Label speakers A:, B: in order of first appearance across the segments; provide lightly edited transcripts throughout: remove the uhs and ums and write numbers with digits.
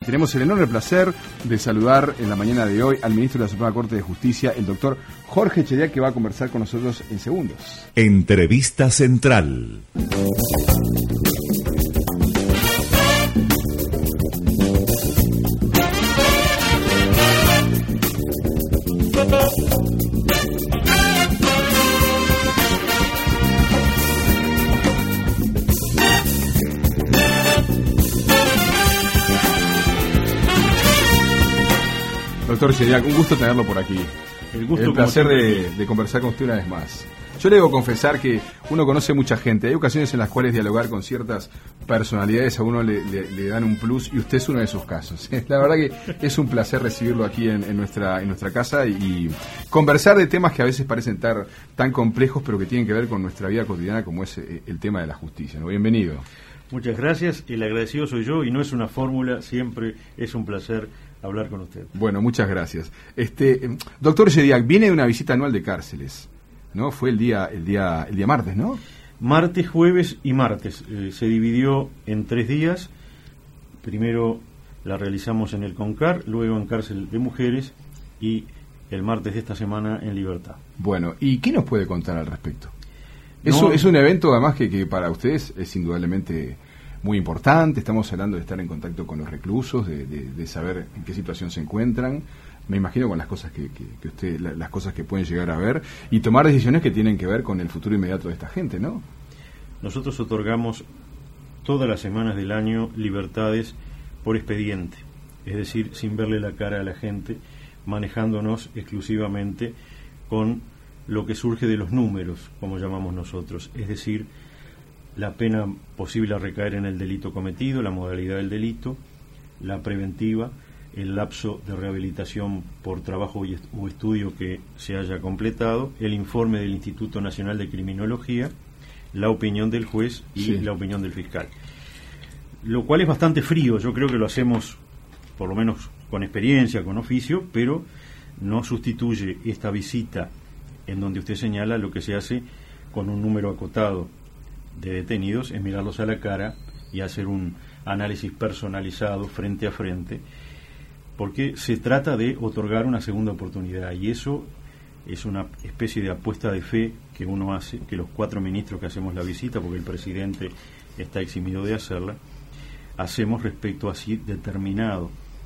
A: tenemos el enorme placer de saludar en la mañana de hoy al ministro de la Suprema Corte de Justicia, el doctor Jorge Chediak, que va a conversar con nosotros en segundos.
B: Entrevista Central.
A: Doctor Chediak, un gusto tenerlo por aquí. El placer de conversar con usted una vez más. Yo le debo confesar que uno conoce mucha gente. Hay ocasiones en las cuales dialogar con ciertas personalidades a uno le dan un plus, y usted es uno de esos casos. La verdad que es un placer recibirlo aquí en nuestra casa y conversar de temas que a veces parecen tan complejos, pero que tienen que ver con nuestra vida cotidiana, como es el tema de la justicia, ¿no? Bienvenido.
C: Muchas gracias. El agradecido soy yo, y no es una fórmula, siempre es un placer hablar con usted.
A: Bueno, muchas gracias. Doctor Chediak, viene de una visita anual de cárceles, ¿no? Fue el día martes, ¿no?
C: Martes, jueves y martes. Se dividió en 3 días. Primero la realizamos en el CONCAR, luego en cárcel de mujeres, y el martes de esta semana en Libertad.
A: Bueno, ¿y qué nos puede contar al respecto? Es un evento además que para ustedes es indudablemente muy importante. Estamos hablando de estar en contacto con los reclusos, de saber en qué situación se encuentran, me imagino, con las cosas que las cosas que pueden llegar a ver, y tomar decisiones que tienen que ver con el futuro inmediato de esta gente, ¿no?
C: Nosotros otorgamos todas las semanas del año libertades por expediente, es decir, sin verle la cara a la gente, manejándonos exclusivamente con lo que surge de los números, como llamamos nosotros, es decir, la pena posible a recaer en el delito cometido, la modalidad del delito, la preventiva, el lapso de rehabilitación por trabajo o estudio que se haya completado, el informe del Instituto Nacional de Criminología, la opinión del juez y la opinión del fiscal. Lo cual es bastante frío. Yo creo que lo hacemos, por lo menos con experiencia, con oficio, pero no sustituye esta visita en donde usted señala lo que se hace con un número acotado de detenidos, es mirarlos a la cara y hacer un análisis personalizado frente a frente, porque se trata de otorgar una segunda oportunidad, y eso es una especie de apuesta de fe que uno hace, que los 4 ministros que hacemos la visita, porque el presidente está eximido de hacerla, hacemos respecto a si determinada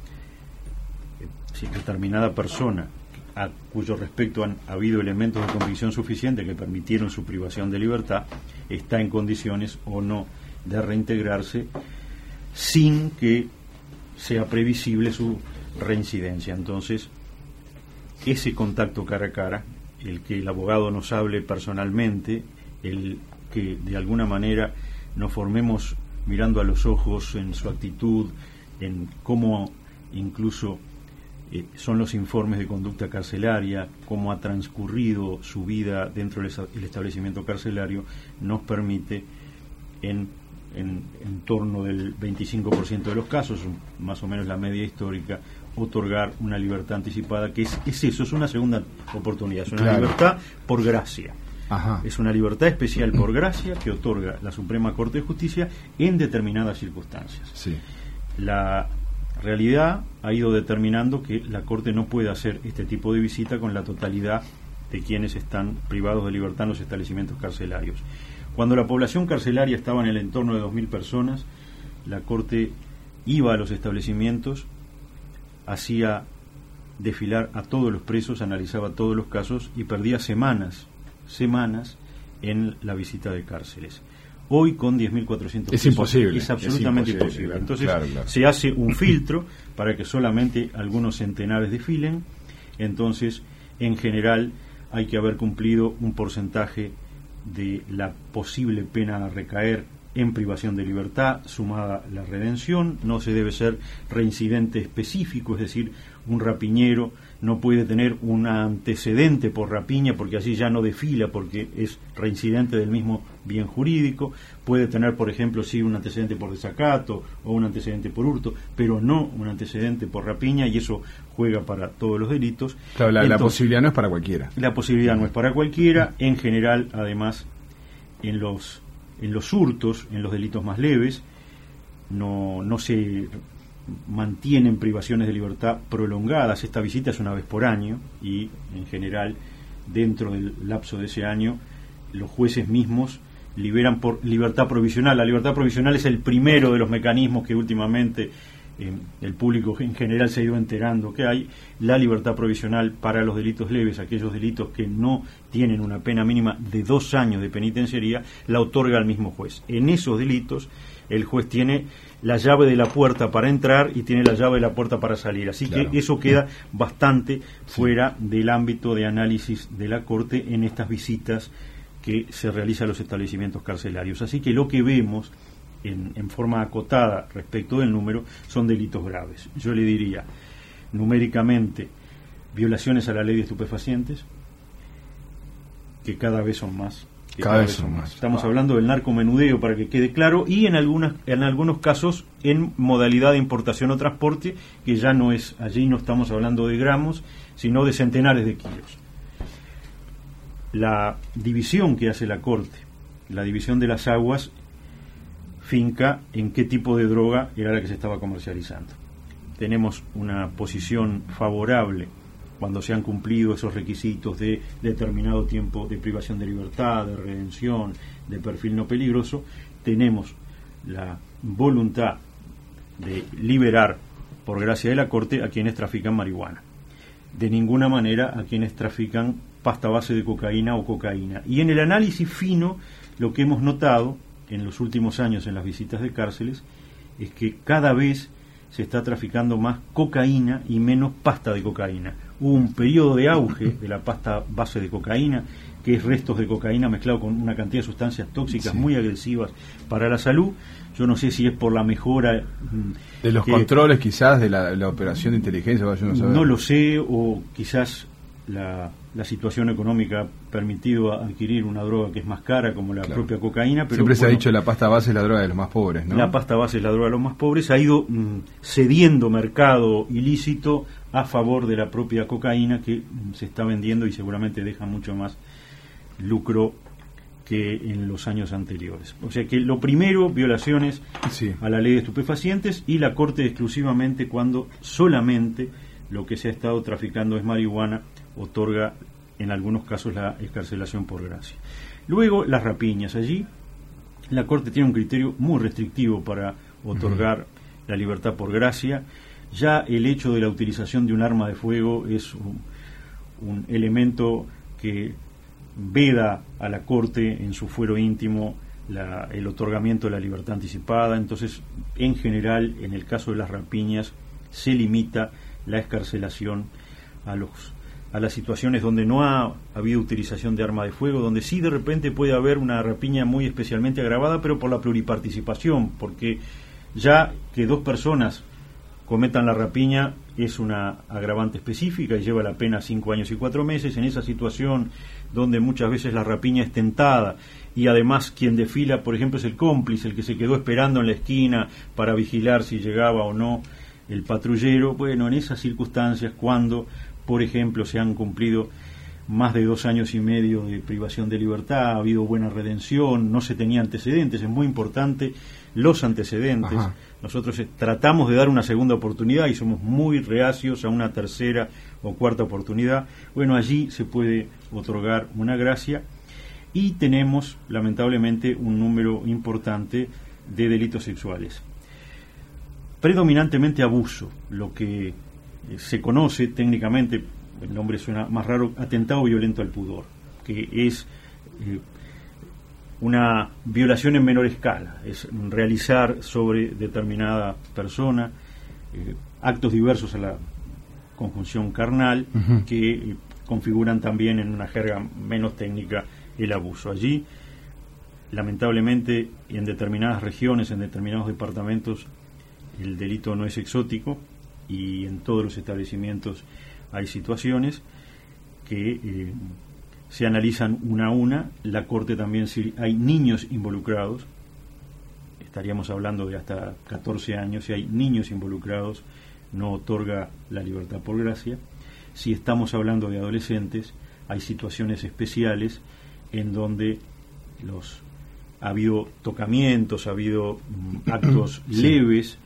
C: persona a cuyo respecto han habido elementos de convicción suficiente que permitieron su privación de libertad, está en condiciones o no de reintegrarse sin que sea previsible su reincidencia. Entonces, ese contacto cara a cara, el que el abogado nos hable personalmente, el que de alguna manera nos formemos mirando a los ojos en su actitud, en cómo incluso son los informes de conducta carcelaria, cómo ha transcurrido su vida dentro del establecimiento carcelario, nos permite en torno del 25% de los casos, más o menos la media histórica, otorgar una libertad anticipada, que es eso, es una segunda oportunidad, es una libertad por gracia.
A: Ajá.
C: Es una libertad especial por gracia que otorga la Suprema Corte de Justicia en determinadas circunstancias.
A: Sí.
C: La realidad ha ido determinando que la Corte no puede hacer este tipo de visita con la totalidad de quienes están privados de libertad en los establecimientos carcelarios. Cuando la población carcelaria estaba en el entorno de 2.000 personas, la Corte iba a los establecimientos, hacía desfilar a todos los presos, analizaba todos los casos y perdía semanas en la visita de cárceles. Hoy con 10.400
A: es imposible,
C: es absolutamente imposible. Entonces
A: claro.
C: Se hace un filtro para que solamente algunos centenares desfilen. Entonces, en general, hay que haber cumplido un porcentaje de la posible pena a recaer en privación de libertad, sumada la redención. No se debe ser reincidente específico, es decir, un rapiñero no puede tener un antecedente por rapiña porque allí ya no desfila porque es reincidente del mismo bien jurídico. Puede tener, por ejemplo, sí, un antecedente por desacato o un antecedente por hurto, pero no un antecedente por rapiña, y eso juega para todos los delitos.
A: Claro, la posibilidad no es para cualquiera.
C: La posibilidad no es para cualquiera. En general, además, en los hurtos, en los delitos más leves, no se mantienen privaciones de libertad prolongadas. Esta visita es una vez por año y, en general, dentro del lapso de ese año, los jueces mismos liberan por libertad provisional. La libertad provisional es el primero de los mecanismos que últimamente el público en general se ha ido enterando que hay. La libertad provisional para los delitos leves, aquellos delitos que no tienen una pena mínima de 2 años de penitenciaría, la otorga al mismo juez. En esos delitos el juez tiene la llave de la puerta para entrar y tiene la llave de la puerta para salir, así claro, que eso queda bastante fuera del ámbito de análisis de la Corte en estas visitas que se realizan a los establecimientos carcelarios. Así que lo que vemos en forma acotada respecto del número son delitos graves. Yo le diría, numéricamente, violaciones a la ley de estupefacientes, que cada vez son más.
A: Cada vez son más.
C: Estamos hablando del narcomenudeo, para que quede claro, y en algunos casos en modalidad de importación o transporte, que ya no es, allí no estamos hablando de gramos, sino de centenares de kilos. La división que hace la Corte, la división de las aguas, finca en qué tipo de droga era la que se estaba comercializando. Tenemos una posición favorable cuando se han cumplido esos requisitos de determinado tiempo de privación de libertad, de redención, de perfil no peligroso. Tenemos la voluntad de liberar, por gracia de la Corte, a quienes trafican marihuana. De ninguna manera a quienes trafican pasta base de cocaína o cocaína. Y en el análisis fino, lo que hemos notado en los últimos años en las visitas de cárceles es que cada vez se está traficando más cocaína y menos pasta de cocaína. Hubo un periodo de auge de la pasta base de cocaína, que es restos de cocaína mezclado con una cantidad de sustancias tóxicas muy agresivas para la salud. Yo no sé si es por la mejora
A: de los controles, quizás, de la operación de inteligencia.
C: No lo sé, o quizás la situación económica ha permitido adquirir una droga que es más cara, como la propia cocaína. Pero
A: siempre se ha dicho la pasta base es la droga de los más pobres, ¿no?
C: La pasta base es la droga de los más pobres. Ha ido cediendo mercado ilícito a favor de la propia cocaína, que se está vendiendo y seguramente deja mucho más lucro que en los años anteriores. O sea que lo primero, violaciones a la ley de estupefacientes, y la Corte exclusivamente cuando solamente lo que se ha estado traficando es marihuana, otorga en algunos casos la excarcelación por gracia. Luego, las rapiñas. Allí la Corte tiene un criterio muy restrictivo para otorgar la libertad por gracia. Ya el hecho de la utilización de un arma de fuego es un elemento que veda a la Corte en su fuero íntimo el otorgamiento de la libertad anticipada. Entonces, en general, en el caso de las rapiñas, se limita la excarcelación a las situaciones donde no ha habido utilización de arma de fuego, donde sí de repente puede haber una rapiña muy especialmente agravada, pero por la pluriparticipación, porque ya que 2 personas cometan la rapiña es una agravante específica y lleva la pena 5 años y 4 meses. En esa situación donde muchas veces la rapiña es tentada y además quien desfila, por ejemplo, es el cómplice, el que se quedó esperando en la esquina para vigilar si llegaba o no el patrullero. Bueno, en esas circunstancias, cuando, por ejemplo, se han cumplido más de 2 años y medio de privación de libertad, ha habido buena redención, no se tenía antecedentes, es muy importante los antecedentes. Nosotros tratamos de dar una segunda oportunidad y somos muy reacios a una tercera o cuarta oportunidad. Bueno, allí se puede otorgar una gracia, y tenemos lamentablemente un número importante de delitos sexuales, predominantemente abuso, lo que se conoce técnicamente, el nombre suena más raro, atentado violento al pudor, que es una violación en menor escala, es realizar sobre determinada persona actos diversos a la conjunción carnal, que configuran también, en una jerga menos técnica, el abuso. Allí, lamentablemente, en determinadas regiones, en determinados departamentos, el delito no es exótico, y en todos los establecimientos hay situaciones que se analizan una a una. La Corte también, si hay niños involucrados, estaríamos hablando de hasta 14 años, si hay niños involucrados, no otorga la libertad por gracia. Si estamos hablando de adolescentes, hay situaciones especiales en donde ha habido tocamientos, ha habido actos leves,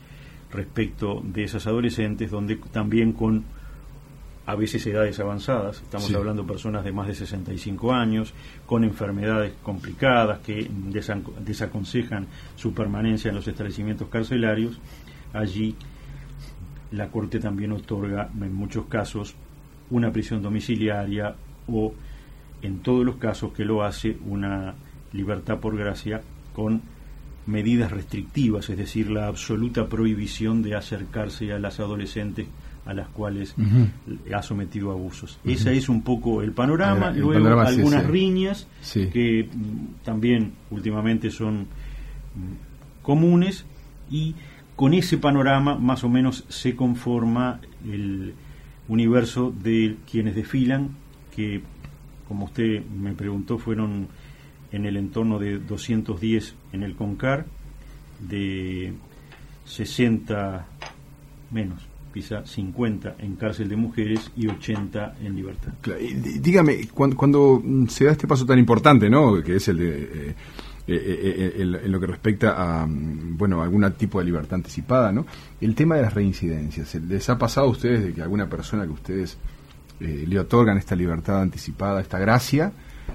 C: respecto de esas adolescentes, donde también con a veces edades avanzadas, estamos hablando de personas de más de 65 años, con enfermedades complicadas que desaconsejan su permanencia en los establecimientos carcelarios. Allí la Corte también otorga en muchos casos una prisión domiciliaria o, en todos los casos que lo hace, una libertad por gracia con medidas restrictivas, es decir, la absoluta prohibición de acercarse a las adolescentes a las cuales ha sometido a abusos. Ese es un poco el panorama. Luego panorama, algunas riñas que también últimamente son comunes, y con ese panorama más o menos se conforma el universo de quienes desfilan, que, como usted me preguntó, fueron en el entorno de 210 en el CONCAR, de 60 menos, quizá 50 en cárcel de mujeres y 80 en libertad.
A: Claro, y dígame, cuando se da este paso tan importante, ¿no?, que es el de en lo que respecta a algún tipo de libertad anticipada, ¿no?, el tema de las reincidencias, ¿les ha pasado a ustedes de que alguna persona que ustedes le otorgan esta libertad anticipada, esta gracia,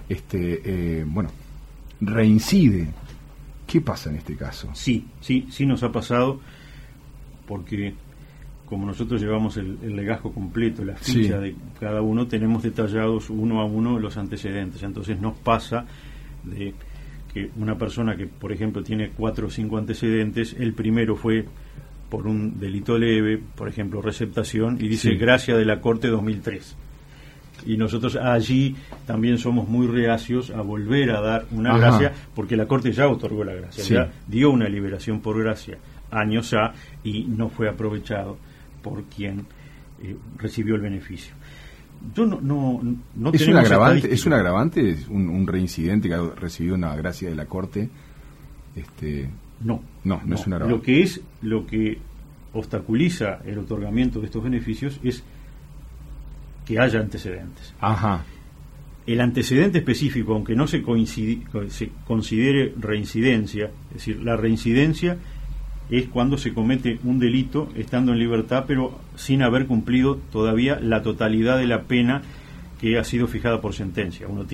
A: reincide? ¿Qué pasa en este caso?
C: Sí nos ha pasado, porque como nosotros llevamos el legajo completo, la ficha de cada uno, tenemos detallados uno a uno los antecedentes. Entonces nos pasa de que una persona que, por ejemplo, tiene 4 o 5 antecedentes, el primero fue por un delito leve, por ejemplo, receptación, y dice gracia de la Corte 2003. Y nosotros allí también somos muy reacios a volver a dar una gracia, porque la Corte ya otorgó la gracia, ya dio una liberación por gracia años A, y no fue aprovechado por quien recibió el beneficio. Yo no
A: ¿Es un agravante? ¿Es un agravante un reincidente que ha recibido una gracia de la Corte? No es un agravante.
C: Lo que obstaculiza el otorgamiento de estos beneficios es que haya antecedentes. El antecedente específico, aunque no se considere reincidencia, es decir, la reincidencia es cuando se comete un delito estando en libertad, pero sin haber cumplido todavía la totalidad de la pena que ha sido fijada por sentencia. Uno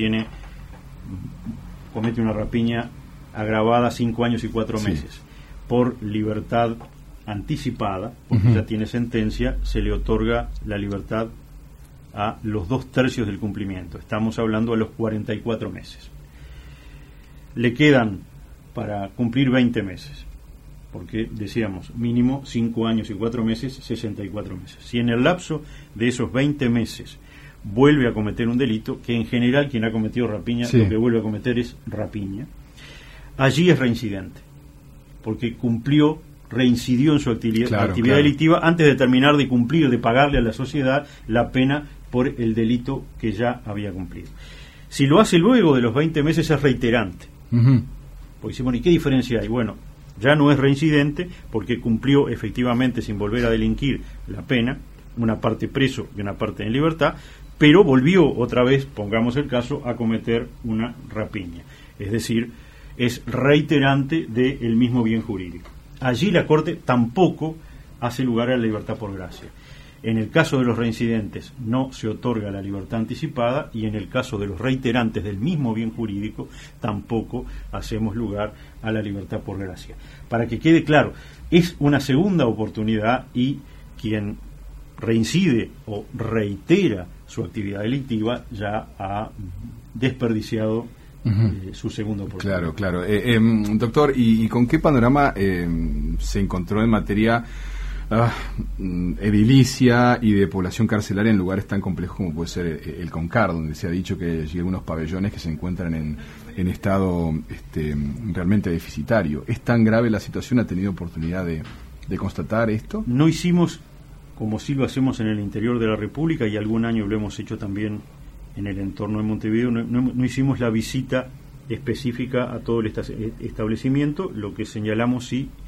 C: comete una rapiña agravada 5 años y 4 meses. Por libertad anticipada, porque ya tiene sentencia, se le otorga la libertad a los 2/3 del cumplimiento. Estamos hablando a los 44 meses. Le quedan para cumplir 20 meses. Porque decíamos, mínimo 5 años y 4 meses, 64 meses. Si en el lapso de esos 20 meses vuelve a cometer un delito, que en general quien ha cometido rapiña lo que vuelve a cometer es rapiña, allí es reincidente, porque reincidió en su actividad delictiva antes de terminar de cumplir, de pagarle a la sociedad la pena por el delito que ya había cumplido. Si lo hace luego de los 20 meses es reiterante. Porque decimos, ¿y qué diferencia hay? Bueno, ya no es reincidente porque cumplió efectivamente, sin volver a delinquir, la pena, una parte preso y una parte en libertad, pero volvió otra vez, pongamos el caso, a cometer una rapiña. Es decir, es reiterante del mismo bien jurídico. Allí la Corte tampoco hace lugar a la libertad por gracia. En el caso de los reincidentes no se otorga la libertad anticipada, y en el caso de los reiterantes del mismo bien jurídico tampoco hacemos lugar a la libertad por gracia. Para que quede claro, es una segunda oportunidad, y quien reincide o reitera su actividad delictiva ya ha desperdiciado su segunda oportunidad.
A: Claro. Doctor, ¿y con qué panorama se encontró en materia edilicia y de población carcelaria en lugares tan complejos como puede ser el CONCAR, donde se ha dicho que hay algunos pabellones que se encuentran en estado realmente deficitario? ¿Es tan grave la situación? ¿Ha tenido oportunidad de constatar esto?
C: No hicimos, como sí lo hacemos en el interior de la República, y algún año lo hemos hecho también en el entorno de Montevideo, no hicimos la visita específica a todo el establecimiento. Lo que señalamos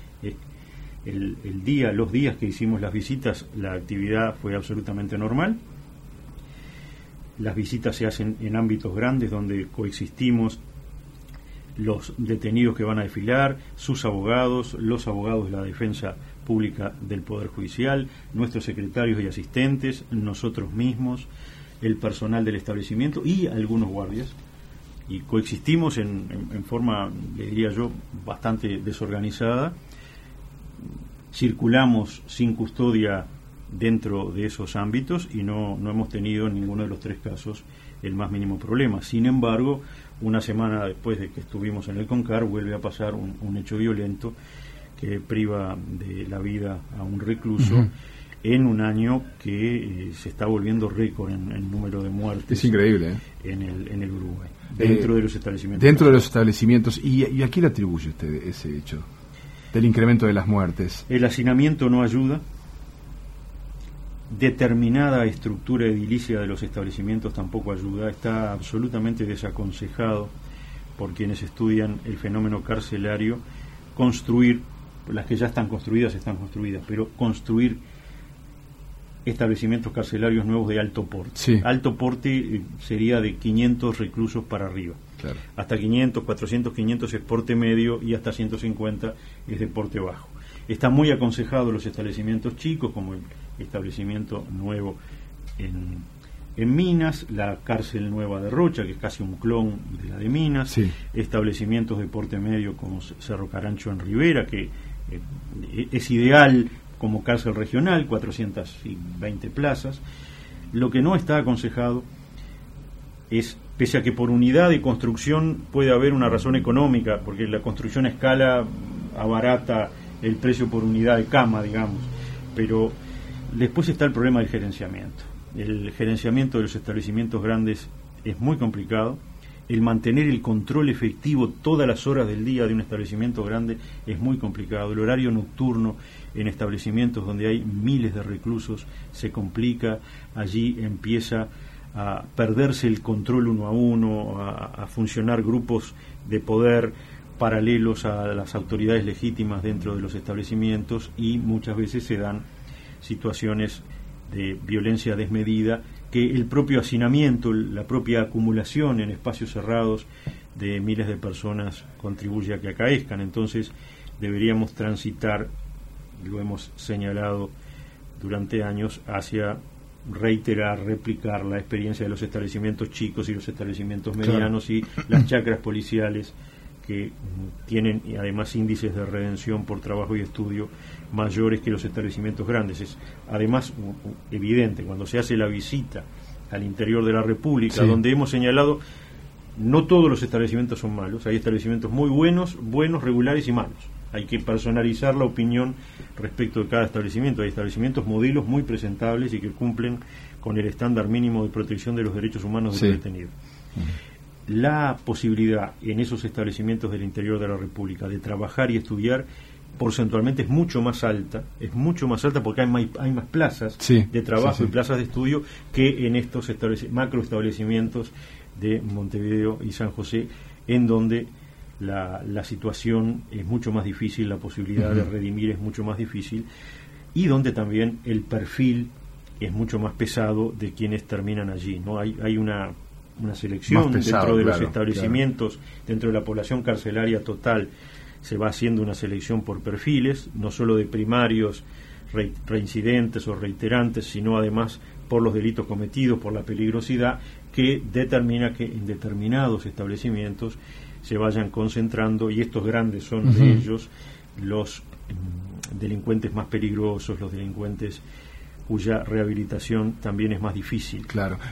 C: los días que hicimos las visitas, la actividad fue absolutamente normal. Las visitas se hacen en ámbitos grandes donde coexistimos los detenidos que van a desfilar, sus abogados, los abogados de la defensa pública del Poder Judicial, nuestros secretarios y asistentes, nosotros mismos, el personal del establecimiento y algunos guardias. Y coexistimos en forma, le diría yo, bastante desorganizada. Circulamos sin custodia dentro de esos ámbitos y no hemos tenido en ninguno de los 3 casos el más mínimo problema. Sin embargo, una semana después de que estuvimos en el CONCAR, vuelve a pasar un hecho violento que priva de la vida a un recluso en un año que se está volviendo récord en número de muertes.
A: Es increíble,
C: en el Uruguay, dentro de los establecimientos.
A: Dentro de los establecimientos. ¿Y a quién le atribuye usted ese hecho del incremento de las muertes?
C: El hacinamiento no ayuda. Determinada estructura edilicia de los establecimientos tampoco ayuda. Está absolutamente desaconsejado por quienes estudian el fenómeno carcelario construir, las que ya están construidas, pero construir establecimientos carcelarios nuevos de alto porte.
A: Sí.
C: Alto porte sería de 500 reclusos para arriba.
A: Claro.
C: Hasta 500, 400, 500 es porte medio y hasta 150 es de porte bajo. Está muy aconsejado los establecimientos chicos, como el establecimiento nuevo en Minas, la cárcel nueva de Rocha, que es casi un clon de la de Minas,
A: sí.
C: Establecimientos de porte medio como Cerro Carancho en Rivera, que es ideal como cárcel regional, 420 plazas. Lo que no está aconsejado es, pese a que por unidad de construcción puede haber una razón económica, porque la construcción a escala abarata el precio por unidad de cama, digamos, pero después está el problema del gerenciamiento. El gerenciamiento de los establecimientos grandes es muy complicado. El mantener el control efectivo todas las horas del día de un establecimiento grande es muy complicado. El horario nocturno en establecimientos donde hay miles de reclusos se complica. Allí empieza a perderse el control uno a uno, a funcionar grupos de poder paralelos a las autoridades legítimas dentro de los establecimientos, y muchas veces se dan situaciones de violencia desmedida que el propio hacinamiento, la propia acumulación en espacios cerrados de miles de personas contribuye a que acaezcan. Entonces deberíamos transitar, lo hemos señalado durante años, hacia reiterar, replicar la experiencia de los establecimientos chicos y los establecimientos medianos, claro, y las chacras policiales, que tienen además índices de redención por trabajo y estudio mayores que los establecimientos grandes. Es además evidente cuando se hace la visita al interior de la República, sí, donde hemos señalado, no todos los establecimientos son malos, hay establecimientos muy buenos, regulares y malos. Hay que personalizar la opinión respecto de cada establecimiento. Hay establecimientos modelos muy presentables y que cumplen con el estándar mínimo de protección de los derechos humanos de los detenidos. La posibilidad en esos establecimientos del interior de la República de trabajar y estudiar porcentualmente es mucho más alta porque hay más plazas, sí, de trabajo, y plazas de estudio que en estos macroestablecimientos de Montevideo y San José, en donde la situación es mucho más difícil, la posibilidad de redimir es mucho más difícil, y donde también el perfil es mucho más pesado de quienes terminan allí, ¿no? Hay una selección pesado, dentro de los establecimientos, claro, dentro de la población carcelaria total se va haciendo una selección por perfiles, no solo de primarios reincidentes o reiterantes, sino además por los delitos cometidos, por la peligrosidad, que determina que en determinados establecimientos se vayan concentrando, y estos grandes son de ellos, los delincuentes más peligrosos, los delincuentes cuya rehabilitación también es más difícil.
A: Claro.